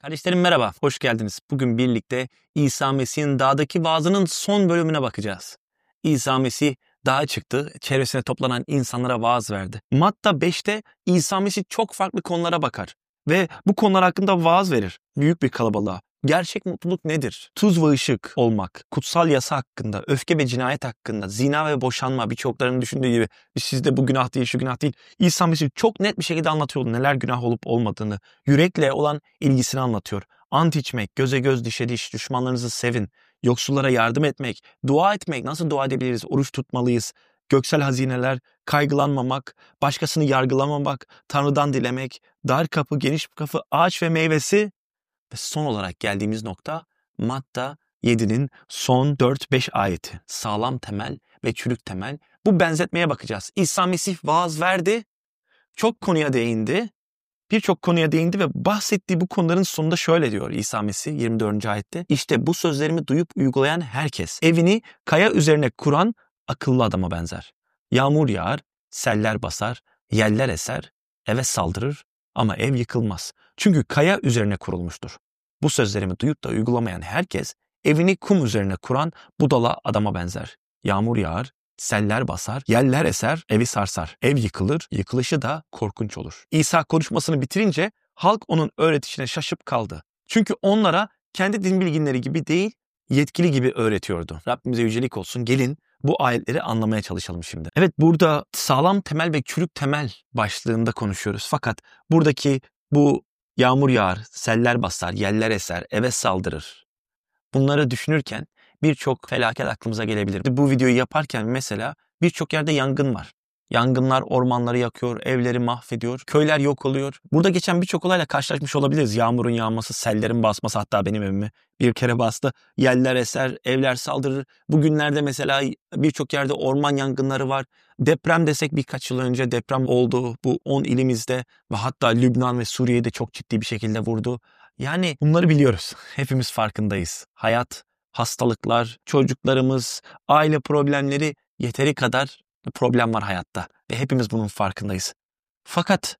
Kardeşlerim merhaba, hoş geldiniz. Bugün birlikte İsa Mesih'in dağdaki vaazının son bölümüne bakacağız. İsa Mesih dağa çıktı, çevresine toplanan insanlara vaaz verdi. Matta 5'te İsa Mesih çok farklı konulara bakar ve bu konular hakkında vaaz verir büyük bir kalabalığa. Gerçek mutluluk nedir? Tuz ve ışık olmak, kutsal yasa hakkında, öfke ve cinayet hakkında, zina ve boşanma birçoklarının düşündüğü gibi sizde bu günah değil, şu günah değil. İsa Mesih çok net bir şekilde anlatıyor neler günah olup olmadığını. Yürekle olan ilgisini anlatıyor. Ant içmek, göze göz, dişe diş, düşmanlarınızı sevin, yoksullara yardım etmek, dua etmek, nasıl dua edebiliriz, oruç tutmalıyız, göksel hazineler, kaygılanmamak, başkasını yargılamamak, Tanrı'dan dilemek, dar kapı, geniş kapı, ağaç ve meyvesi ve son olarak geldiğimiz nokta Matta 7'nin son 4-5 ayeti. Sağlam temel ve çürük temel. Bu benzetmeye bakacağız. İsa Mesih vaaz verdi, çok konuya değindi. Birçok konuya değindi ve bahsettiği bu konuların sonunda şöyle diyor İsa Mesih 24. ayette. İşte bu sözlerimi duyup uygulayan herkes evini kaya üzerine kuran akıllı adama benzer. Yağmur yağar, seller basar, yeller eser, eve saldırır ama ev yıkılmaz. Çünkü kaya üzerine kurulmuştur. Bu sözlerimi duyup da uygulamayan herkes evini kum üzerine kuran budala adama benzer. Yağmur yağar, seller basar, yeller eser, evi sarsar. Ev yıkılır, yıkılışı da korkunç olur. İsa konuşmasını bitirince halk onun öğretişine şaşıp kaldı. Çünkü onlara kendi din bilginleri gibi değil, yetkili gibi öğretiyordu. Rabbimize yücelik olsun. Gelin bu ayetleri anlamaya çalışalım şimdi. Evet, burada sağlam temel ve çürük temel başlığında konuşuyoruz. Fakat buradaki bu yağmur yağar, seller basar, yeller eser, eve saldırır. Bunları düşünürken birçok felaket aklımıza gelebilir. Bu videoyu yaparken mesela birçok yerde yangın var. Yangınlar ormanları yakıyor, evleri mahvediyor, köyler yok oluyor. Burada geçen birçok olayla karşılaşmış olabiliriz. Yağmurun yağması, sellerin basması, hatta benim evimi bir kere bastı. Yeller eser, evler saldırır. Bugünlerde mesela birçok yerde orman yangınları var. Deprem desek birkaç yıl önce deprem oldu. Bu 10 ilimizde ve hatta Lübnan ve Suriye'de çok ciddi bir şekilde vurdu. Yani bunları biliyoruz. Hepimiz farkındayız. Hayat, hastalıklar, çocuklarımız, aile problemleri, yeteri kadar problem var hayatta ve hepimiz bunun farkındayız. Fakat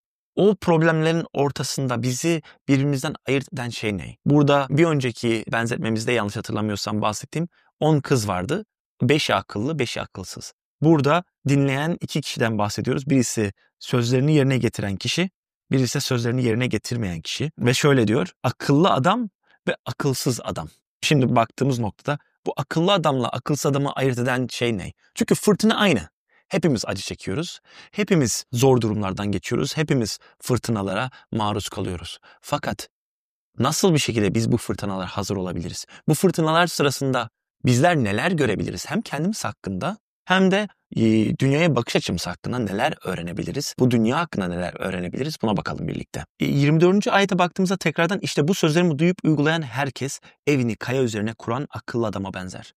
o problemlerin ortasında bizi birbirimizden ayırt eden şey ne? Burada bir önceki benzetmemizde yanlış hatırlamıyorsam bahsettiğim 10 kız vardı. 5'i akıllı, 5'i akılsız. Burada dinleyen 2 kişiden bahsediyoruz. Birisi sözlerini yerine getiren kişi, birisi ise sözlerini yerine getirmeyen kişi. Ve şöyle diyor, akıllı adam ve akılsız adam. Şimdi baktığımız noktada bu akıllı adamla akılsız adamı ayırt eden şey ne? Çünkü fırtına aynı. Hepimiz acı çekiyoruz. Hepimiz zor durumlardan geçiyoruz. Hepimiz fırtınalara maruz kalıyoruz. Fakat nasıl bir şekilde biz bu fırtınalara hazır olabiliriz? Bu fırtınalar sırasında bizler neler görebiliriz? Hem kendimiz hakkında hem de dünyaya bakış açımız hakkında neler öğrenebiliriz? Bu dünya hakkında neler öğrenebiliriz? Buna bakalım birlikte. 24. ayete baktığımızda tekrardan işte bu sözlerimi duyup uygulayan herkes evini kaya üzerine kuran akıllı adama benzer.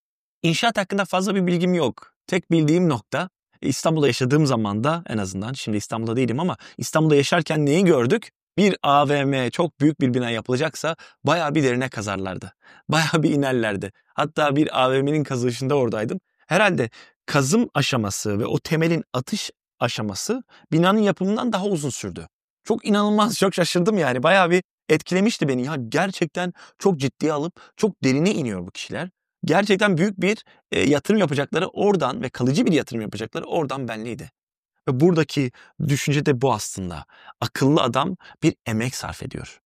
İnşaat hakkında fazla bir bilgim yok. Tek bildiğim nokta İstanbul'da yaşadığım zaman da en azından şimdi İstanbul'da değilim ama İstanbul'da yaşarken neyi gördük? Bir AVM çok büyük bir bina yapılacaksa bayağı bir derine kazarlardı. Bayağı bir inerlerdi. Hatta bir AVM'nin kazılışında oradaydım. Herhalde kazım aşaması ve o temelin atış aşaması binanın yapımından daha uzun sürdü. Çok inanılmaz, çok şaşırdım yani. Bayağı bir etkilemişti beni. Ya gerçekten çok ciddiye alıp çok derine iniyor bu kişiler. Gerçekten büyük bir yatırım yapacakları oradan ve kalıcı bir yatırım yapacakları oradan belliydi. Ve buradaki düşünce de bu aslında. Akıllı adam bir emek sarf ediyor.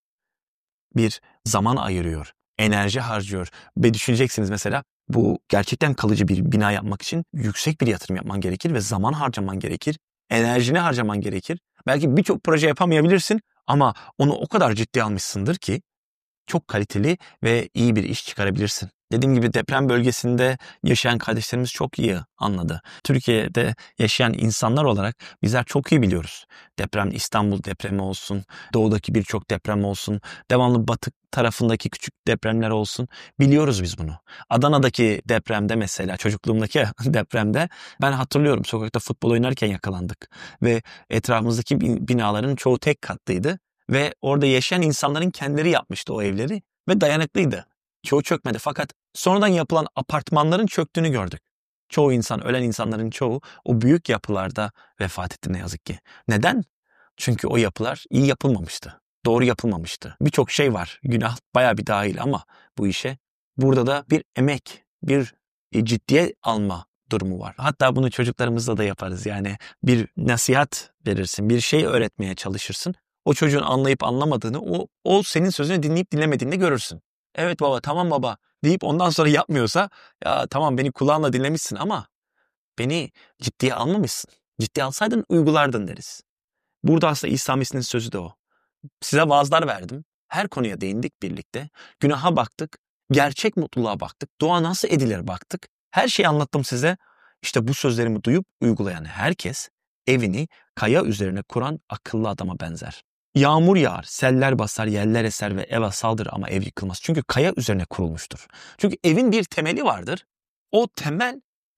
Bir zaman ayırıyor, enerji harcıyor. Ve düşüneceksiniz mesela bu gerçekten kalıcı bir bina yapmak için yüksek bir yatırım yapman gerekir ve zaman harcaman gerekir. Enerjini harcaman gerekir. Belki birçok proje yapamayabilirsin ama onu o kadar ciddiye almışsındır ki çok kaliteli ve iyi bir iş çıkarabilirsin. Dediğim gibi deprem bölgesinde yaşayan kardeşlerimiz çok iyi anladı. Türkiye'de yaşayan insanlar olarak bizler çok iyi biliyoruz. Deprem, İstanbul depremi olsun, doğudaki birçok deprem olsun, devamlı batı tarafındaki küçük depremler olsun. Biliyoruz biz bunu. Adana'daki depremde mesela, çocukluğumdaki depremde ben hatırlıyorum sokakta futbol oynarken yakalandık. Ve etrafımızdaki binaların çoğu tek katlıydı. Ve orada yaşayan insanların kendileri yapmıştı o evleri ve dayanıklıydı. Çoğu çökmedi fakat sonradan yapılan apartmanların çöktüğünü gördük. Çoğu insan, ölen insanların çoğu o büyük yapılarda vefat etti ne yazık ki. Neden? Çünkü o yapılar iyi yapılmamıştı. doğru yapılmamıştı. Birçok şey var. Günah bayağı bir dahil ama bu işe. Burada da bir emek, bir ciddiye alma durumu var. Hatta bunu çocuklarımızla da yaparız. Yani bir nasihat verirsin, bir şey öğretmeye çalışırsın. O çocuğun anlayıp anlamadığını, o senin sözünü dinleyip dinlemediğini görürsün. Evet baba, tamam baba deyip ondan sonra yapmıyorsa, ya tamam beni kulağınla dinlemişsin ama beni ciddiye almamışsın. Ciddiye alsaydın uygulardın deriz. Burada aslında İsa Mesih'in sözü de o. Size vaazlar verdim. Her konuya değindik birlikte. Günaha baktık. Gerçek mutluluğa baktık. Dua nasıl edilir baktık. Her şeyi anlattım size. İşte bu sözlerimi duyup uygulayan herkes evini kaya üzerine kuran akıllı adama benzer. Yağmur yağar, seller basar, yeller eser ve eve saldırır ama ev yıkılmaz. Çünkü kaya üzerine kurulmuştur. Çünkü evin bir temeli vardır. O temel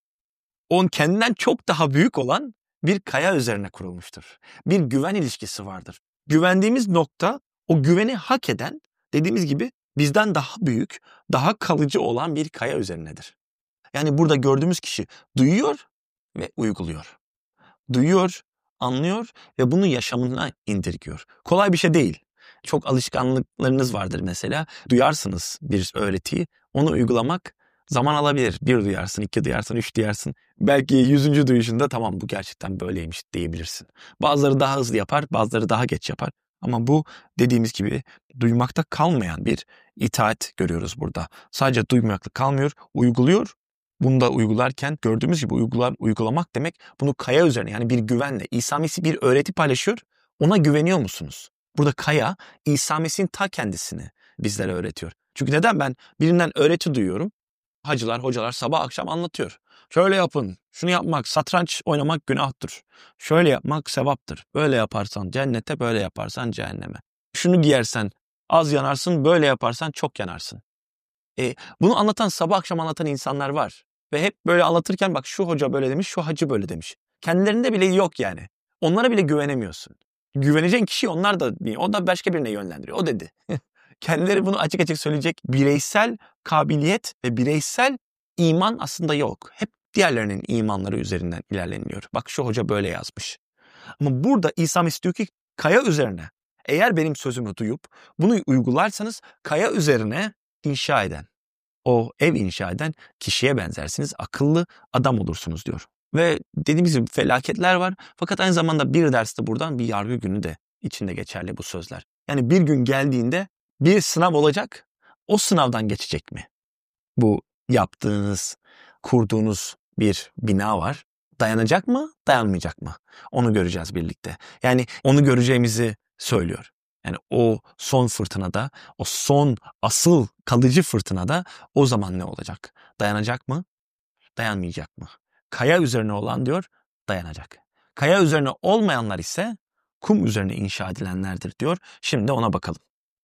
kendinden çok daha büyük olan bir kaya üzerine kurulmuştur. Bir güven ilişkisi vardır. Güvendiğimiz nokta o güveni hak eden, dediğimiz gibi bizden daha büyük, daha kalıcı olan bir kaya üzerinedir. Yani burada gördüğümüz kişi duyuyor ve uyguluyor. Duyuyor, anlıyor ve bunu yaşamına indirgiyor. Kolay bir şey değil. Çok alışkanlıklarınız vardır mesela. Duyarsınız bir öğretiyi, onu uygulamak zaman alabilir. Bir duyarsın, iki duyarsın, üç duyarsın. Belki 100. duyuşunda tamam bu gerçekten böyleymiş diyebilirsin. Bazıları daha hızlı yapar, bazıları daha geç yapar. Ama bu dediğimiz gibi duymakta kalmayan bir itaat görüyoruz burada. Sadece duymakla kalmıyor, uyguluyor. Bunu da uygularken gördüğümüz gibi uygulamak demek bunu kaya üzerine, yani bir güvenle. İsa Mesih bir öğreti paylaşıyor. Ona güveniyor musunuz? Burada kaya İsa Mesih'in ta kendisini bizlere öğretiyor. Çünkü neden ben birinden öğreti duyuyorum? Hacılar, hocalar sabah akşam anlatıyor. Şöyle yapın, şunu yapmak, satranç oynamak günahtır. Şöyle yapmak sevaptır. Böyle yaparsan cennete, böyle yaparsan cehenneme. Şunu giyersen az yanarsın, böyle yaparsan çok yanarsın. Bunu anlatan, sabah akşam anlatan insanlar var. Ve hep böyle anlatırken bak şu hoca böyle demiş, şu hacı böyle demiş. Kendilerinde bile yok yani. Onlara bile güvenemiyorsun. Güveneceğin kişi onlar da değil. O da başka birine yönlendiriyor. O dedi. Kendileri bunu açık açık söyleyecek bireysel kabiliyet ve bireysel iman aslında yok. Hep diğerlerinin imanları üzerinden ilerleniyor. Bak şu hoca böyle yazmış. Ama burada İsa Mesih diyor ki kaya üzerine, eğer benim sözümü duyup bunu uygularsanız kaya üzerine inşa eden, o ev inşa eden kişiye benzersiniz, akıllı adam olursunuz diyor. Ve dediğimiz gibi felaketler var. Fakat aynı zamanda bir derste buradan bir yargı günü de içinde geçerli bu sözler. Yani bir gün geldiğinde bir sınav olacak. O sınavdan geçecek mi? Bu yaptığınız, kurduğunuz bir bina var. Dayanacak mı, dayanmayacak mı? Onu göreceğiz birlikte. Yani onu göreceğimizi söylüyor. Yani o son fırtınada, o son asıl kalıcı fırtınada o zaman ne olacak? Dayanacak mı, dayanmayacak mı? Kaya üzerine olan diyor, dayanacak. Kaya üzerine olmayanlar ise kum üzerine inşa edilenlerdir diyor. Şimdi ona bakalım.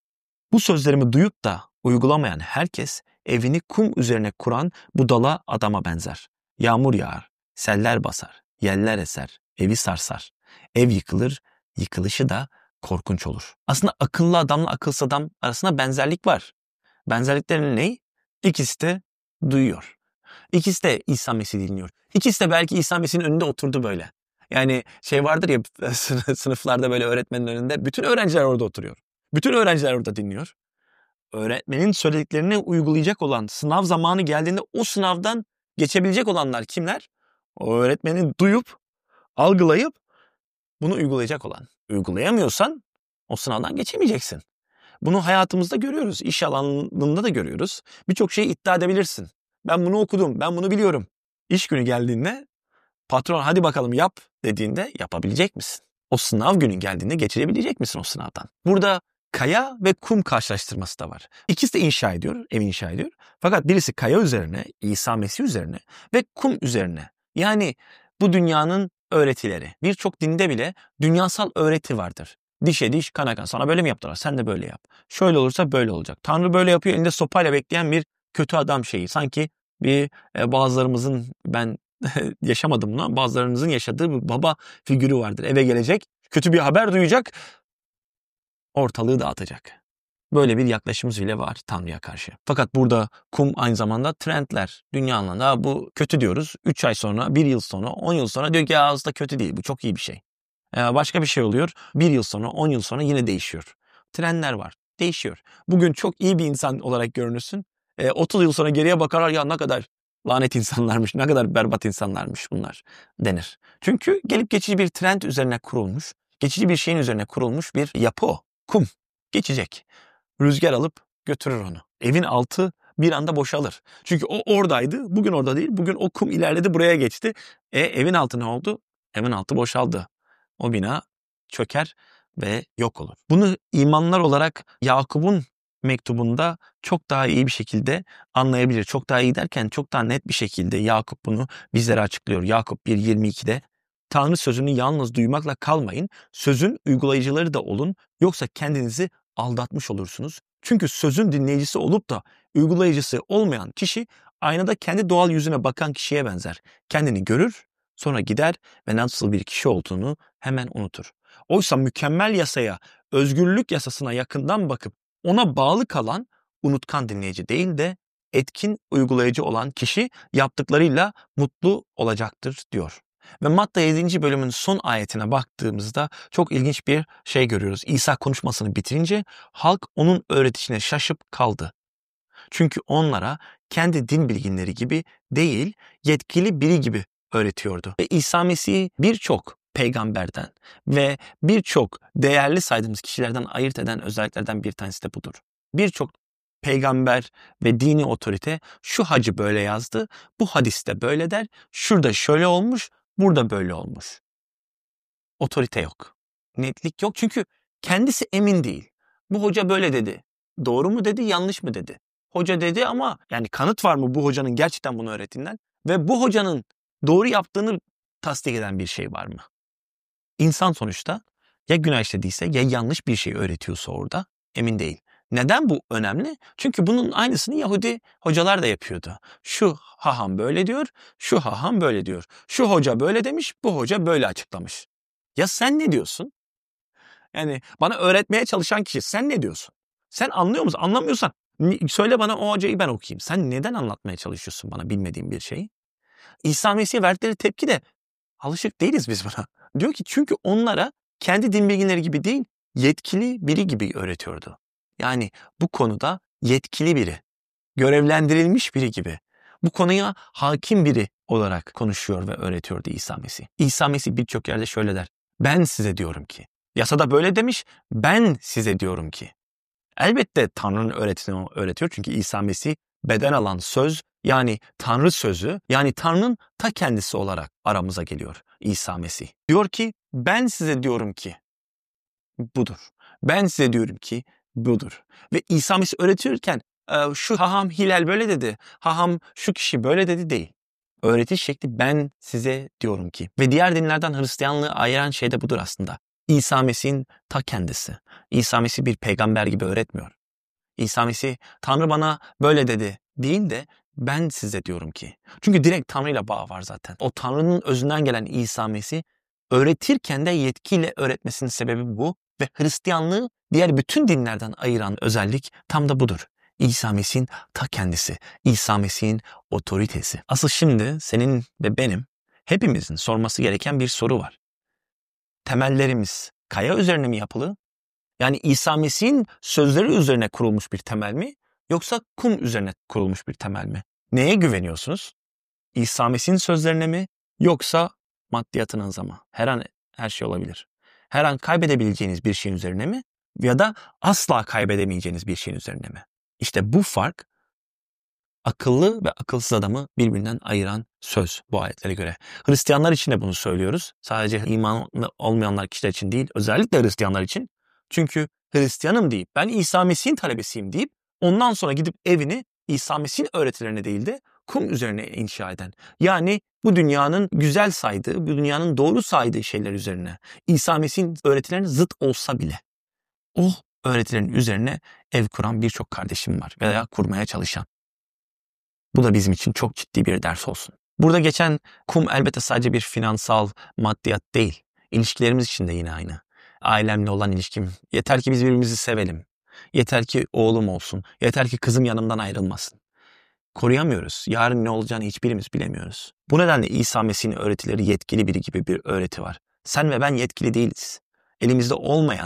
Bu sözlerimi duyup da uygulamayan herkes evini kum üzerine kuran budala adama benzer. Yağmur yağar, seller basar, yeller eser, evi sarsar. Ev yıkılır, yıkılışı da korkunç olur. Aslında akıllı adamla akılsız adam arasında benzerlik var. Benzerliklerin ne? İkisi de duyuyor. İkisi de İsa Mesih dinliyor. İkisi de belki İsa Mesih'in önünde oturdu böyle. Yani şey vardır ya sınıflarda böyle öğretmenin önünde bütün öğrenciler orada oturuyor. Bütün öğrenciler orada dinliyor. Öğretmenin söylediklerini uygulayacak olan, sınav zamanı geldiğinde o sınavdan geçebilecek olanlar kimler? O öğretmeni duyup, algılayıp bunu uygulayacak olan. Uygulayamıyorsan o sınavdan geçemeyeceksin. Bunu hayatımızda görüyoruz. İş alanında da görüyoruz. Birçok şeyi iddia edebilirsin. Ben bunu okudum, ben bunu biliyorum. İş günü geldiğinde patron hadi bakalım yap dediğinde yapabilecek misin? O sınav günü geldiğinde geçirebilecek misin o sınavdan? Burada kaya ve kum karşılaştırması da var. İkisi de inşa ediyor, ev inşa ediyor. Fakat birisi kaya üzerine, İsa Mesih üzerine ve kum üzerine. Yani bu dünyanın öğretileri. Birçok dinde bile dünyasal öğreti vardır. Dişe diş, kana kan. Sana böyle mi yaptılar? Sen de böyle yap. Şöyle olursa böyle olacak. Tanrı böyle yapıyor. Elinde sopayla bekleyen bir kötü adam şeyi. Sanki bazılarımızın, ben yaşamadım bunu, bazılarınızın yaşadığı bir baba figürü vardır. Eve gelecek, kötü bir haber duyacak, ortalığı dağıtacak. Böyle bir yaklaşımımız bile var Tanrı'ya karşı. Fakat burada kum aynı zamanda trendler. Dünya anlamında bu kötü diyoruz. 3 ay sonra, 1 yıl sonra, 10 yıl sonra diyor ki ya aslında kötü değil. Bu çok iyi bir şey. Başka bir şey oluyor. 1 yıl sonra, 10 yıl sonra yine değişiyor. Trendler var. Değişiyor. Bugün çok iyi bir insan olarak görünürsün. 30 yıl sonra geriye bakarlar, ya ne kadar lanet insanlarmış, ne kadar berbat insanlarmış bunlar denir. Çünkü gelip geçici bir trend üzerine kurulmuş, geçici bir şeyin üzerine kurulmuş bir yapı o. Kum. Geçecek. Rüzgar alıp götürür onu. Evin altı bir anda boşalır. Çünkü o oradaydı, bugün orada değil. Bugün o kum ilerledi, buraya geçti. Evin altı ne oldu? Evin altı boşaldı. O bina çöker ve yok olur. Bunu imanlar olarak Yakup'un mektubunda çok daha iyi bir şekilde anlayabilir. Çok daha iyi derken çok daha net bir şekilde Yakup bunu bizlere açıklıyor. Yakup 1:22'de Tanrı sözünü yalnız duymakla kalmayın, sözün uygulayıcıları da olun, yoksa kendinizi aldatmış olursunuz. Çünkü sözün dinleyicisi olup da uygulayıcısı olmayan kişi aynada kendi doğal yüzüne bakan kişiye benzer. Kendini görür, sonra gider ve nasıl bir kişi olduğunu hemen unutur. Oysa mükemmel yasaya, özgürlük yasasına yakından bakıp ona bağlı kalan unutkan dinleyici değil de etkin uygulayıcı olan kişi yaptıklarıyla mutlu olacaktır diyor. Ve Matta 7. bölümün son ayetine baktığımızda çok ilginç bir şey görüyoruz. İsa konuşmasını bitirince halk onun öğretişine şaşıp kaldı. Çünkü onlara kendi din bilginleri gibi değil, yetkili biri gibi öğretiyordu. Ve İsa Mesih'i birçok peygamberden ve birçok değerli saydığımız kişilerden ayırt eden özelliklerden bir tanesi de budur. Birçok peygamber ve dini otorite şu hacı böyle yazdı, bu hadiste böyle der, şurada şöyle olmuş, burada böyle olmuş. Otorite yok. Netlik yok çünkü kendisi emin değil. Bu hoca böyle dedi. Doğru mu dedi, yanlış mı dedi? Hoca dedi ama yani kanıt var mı bu hocanın gerçekten bunu öğrettiğinden? Ve bu hocanın doğru yaptığını tasdik eden bir şey var mı? İnsan sonuçta ya günah işlediyse ya yanlış bir şey öğretiyorsa orada emin değil. Neden bu önemli? Çünkü bunun aynısını Yahudi hocalar da yapıyordu. Şu haham böyle diyor, şu haham böyle diyor. Şu hoca böyle demiş, bu hoca böyle açıklamış. Ya sen ne diyorsun? Yani bana öğretmeye çalışan kişi sen ne diyorsun? Sen anlıyor musun? Anlamıyorsan söyle bana, o hocayı ben okuyayım. Sen neden anlatmaya çalışıyorsun bana bilmediğin bir şeyi? İsa Mesih'e verdikleri tepki de alışık değiliz biz buna. Diyor ki çünkü onlara kendi din bilginleri gibi değil, yetkili biri gibi öğretiyordu. Yani bu konuda yetkili biri, görevlendirilmiş biri gibi, bu konuya hakim biri olarak konuşuyor ve öğretiyordu İsa Mesih. İsa Mesih birçok yerde şöyle der: ben size diyorum ki. Yasada böyle demiş, ben size diyorum ki. Elbette Tanrı'nın öğretisini öğretiyor çünkü İsa Mesih beden alan söz, yani Tanrı sözü, yani Tanrı'nın ta kendisi olarak aramıza geliyor İsa Mesih. Diyor ki ben size diyorum ki budur. Ben size diyorum ki budur. Ve İsa Mesih öğretirken şu haham Hilal böyle dedi, haham şu kişi böyle dedi değil. Öğretiş şekli ben size diyorum ki. Ve diğer dinlerden Hristiyanlığı ayıran şey de budur aslında. İsa Mesih'in ta kendisi. İsa Mesih bir peygamber gibi öğretmiyor. İsa Mesih Tanrı bana böyle dedi değil de ben size diyorum ki. Çünkü direkt Tanrı'yla bağ var zaten. O Tanrı'nın özünden gelen İsa Mesih öğretirken de yetkiyle öğretmesinin sebebi bu. Ve Hristiyanlığı diğer bütün dinlerden ayıran özellik tam da budur. İsa Mesih'in ta kendisi. İsa Mesih'in otoritesi. Asıl şimdi senin ve benim hepimizin sorması gereken bir soru var. Temellerimiz kaya üzerine mi yapılı? Yani İsa Mesih'in sözleri üzerine kurulmuş bir temel mi? Yoksa kum üzerine kurulmuş bir temel mi? Neye güveniyorsunuz? İsa Mesih'in sözlerine mi? Yoksa maddiyatınıza mı? Her şey olabilir. Her an kaybedebileceğiniz bir şeyin üzerine mi? Ya da asla kaybedemeyeceğiniz bir şeyin üzerine mi? İşte bu fark akıllı ve akılsız adamı birbirinden ayıran söz bu ayetlere göre. Hristiyanlar için de bunu söylüyoruz. Sadece imanlı olmayanlar kişiler için değil, özellikle Hristiyanlar için. Çünkü Hristiyanım deyip, ben İsa Mesih'in talebesiyim deyip, ondan sonra gidip evini İsa Mesih'in öğretilerine değil de kum üzerine inşa eden. Yani bu dünyanın güzel saydığı, bu dünyanın doğru saydığı şeyler üzerine. İsa Mesih'in öğretilerine zıt olsa bile o öğretilerin üzerine ev kuran birçok kardeşim var veya kurmaya çalışan. Bu da bizim için çok ciddi bir ders olsun. Burada geçen kum elbette sadece bir finansal maddiyat değil. İlişkilerimiz için de yine aynı. Ailemle olan ilişkim. Yeter ki biz birbirimizi sevelim. Yeter ki oğlum olsun. Yeter ki kızım yanımdan ayrılmasın. Koruyamıyoruz. Yarın ne olacağını hiçbirimiz bilemiyoruz. Bu nedenle İsa Mesih'in öğretileri yetkili biri gibi bir öğreti var. Sen ve ben yetkili değiliz. Elimizde olmayan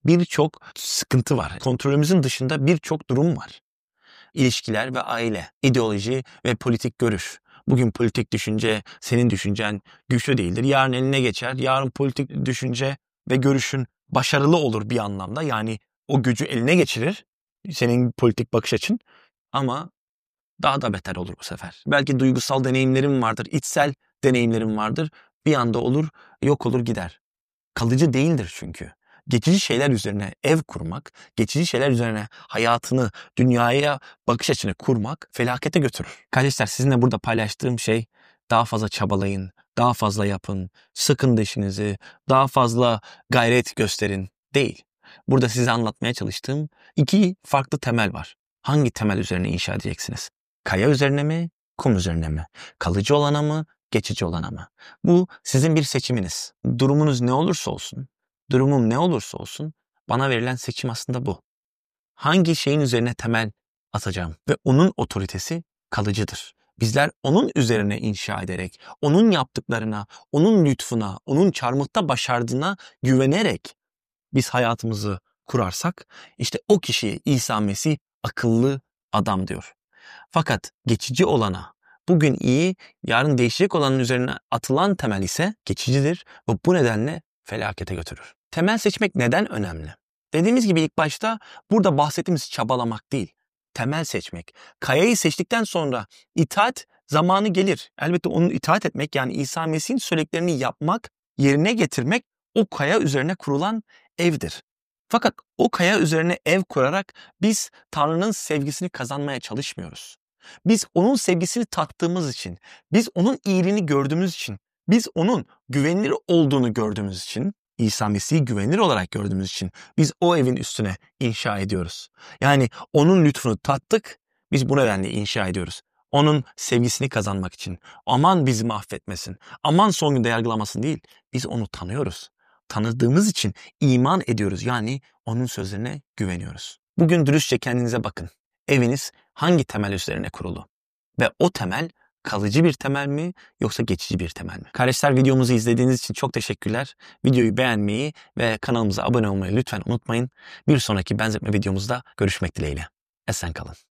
birçok sıkıntı var. Kontrolümüzün dışında birçok durum var. İlişkiler ve aile, ideoloji ve politik görüş. Bugün politik düşünce, senin düşüncen güçlü değildir. Yarın eline geçer. Yarın politik düşünce ve görüşün başarılı olur bir anlamda. Yani o gücü eline geçirir senin politik bakış açın. Ama daha da beter olur bu sefer. Belki duygusal deneyimlerim vardır, içsel deneyimlerim vardır. Bir anda olur, yok olur gider. Kalıcı değildir çünkü. Geçici şeyler üzerine ev kurmak, geçici şeyler üzerine hayatını, dünyaya bakış açını kurmak felakete götürür. Kardeşler, sizinle burada paylaştığım şey daha fazla çabalayın, daha fazla yapın, sıkın dişinizi, daha fazla gayret gösterin değil. Burada size anlatmaya çalıştığım iki farklı temel var. Hangi temel üzerine inşa edeceksiniz? Kaya üzerine mi, kum üzerine mi? Kalıcı olana mı, geçici olana mı? Bu sizin bir seçiminiz. Durumunuz ne olursa olsun, durumum ne olursa olsun bana verilen seçim aslında bu. Hangi şeyin üzerine temel atacağım ve onun otoritesi kalıcıdır. Bizler onun üzerine inşa ederek, onun yaptıklarına, onun lütfuna, onun çarmıhta başardığına güvenerek biz hayatımızı kurarsak işte o kişiye İsa Mesih akıllı adam diyor. Fakat geçici olana, bugün iyi, yarın değişecek olanın üzerine atılan temel ise geçicidir ve bu nedenle felakete götürür. Temel seçmek neden önemli? Dediğimiz gibi ilk başta burada bahsettiğimiz çabalamak değil, temel seçmek. Kayayı seçtikten sonra itaat zamanı gelir. Elbette onun itaat etmek, yani İsa Mesih'in söylediklerini yapmak, yerine getirmek o kaya üzerine kurulan evdir. Fakat o kaya üzerine ev kurarak biz Tanrı'nın sevgisini kazanmaya çalışmıyoruz. Biz onun sevgisini tattığımız için, biz onun iyiliğini gördüğümüz için, biz onun güvenilir olduğunu gördüğümüz için, İsa Mesih'i güvenilir olarak gördüğümüz için biz o evin üstüne inşa ediyoruz. Yani onun lütfunu tattık, biz bu nedenle inşa ediyoruz. Onun sevgisini kazanmak için. Aman bizi mahvetmesin, aman son günde yargılamasın değil. Biz onu tanıyoruz. Tanıdığımız için iman ediyoruz. Yani onun sözlerine güveniyoruz. Bugün dürüstçe kendinize bakın. Eviniz hangi temel üzerine kurulu? Ve o temel kalıcı bir temel mi yoksa geçici bir temel mi? Kardeşler, videomuzu izlediğiniz için çok teşekkürler. Videoyu beğenmeyi ve kanalımıza abone olmayı lütfen unutmayın. Bir sonraki benzetme videomuzda görüşmek dileğiyle. Esen kalın.